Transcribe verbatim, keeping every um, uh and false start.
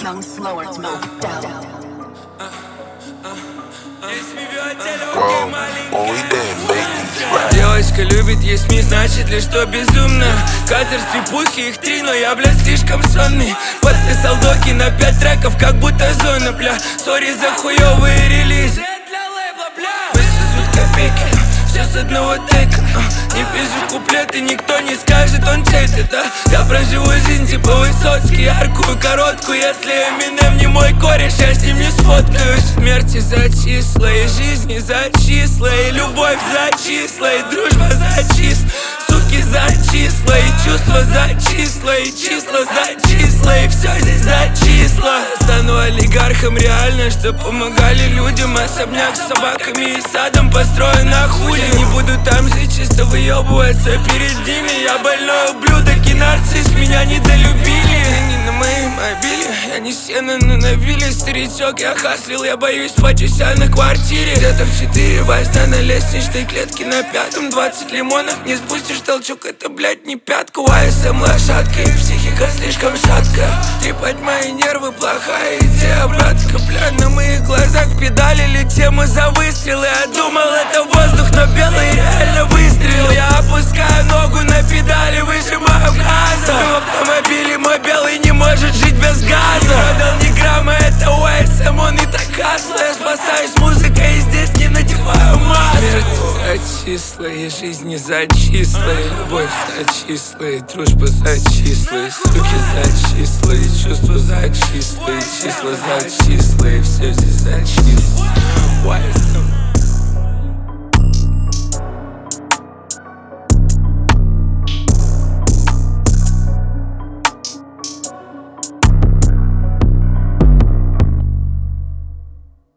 tongue slower to move down. Девочка любит есть ми, значит ли что безумно. Катер, стрипухи, их три, но я, бля, слишком сонный. Подписал доки на пять треков, как будто зона, бля. Сори за хуёвые релизы. Высосут копейки, все с одного тейка. Не пишу куплеты, никто не скажет, он чей-то, да. Я проживу жизнь типа Высоцкий, яркую, короткую. Если Эминем не мой кореш, я с ним не сфоткаюсь. Смерти за числа, и жизни за числа, и любовь за числа, и дружба за числа. Суки за числа, и чувства за числа, и числа за числа, и все здесь за числа. Стану олигархом реально, чтоб помогали людям. Особняк с собаками и садом построен на худе. Не буду там жить, чисто выебываться перед ними. Я больной ублюдок и нарцисс, меня недолюбили. Не на моей мобиле, я не сено, но навили. Старичок, я хаслил, я боюсь спать у себя на квартире. Где-то в четыре возня на лестничной клетке на пятом. Двадцать лимонов, не спустишь толчок, это, блядь, не пятка. АСМ лошадка и психика слишком шаткая. Трепать мои нервы, плохая идея, братка. Бля, на моих глазах педалили тему за выстрелы. Я думал, это воздух, но белый реально выстрелил. Я опускаю ногу на педали, выжимаю газа. В автомобиле мой белый не может жить без газа. Не продал ни грамма, это АСМ, он и так хасло. Я спасаюсь музыкой и здесь не надеваю маску. Смерть за числа, и жизни за числа, и любовь за числа, и дружба за числа, и суки за числа, и чувства за числа, и числа за числа, и все здесь за числа.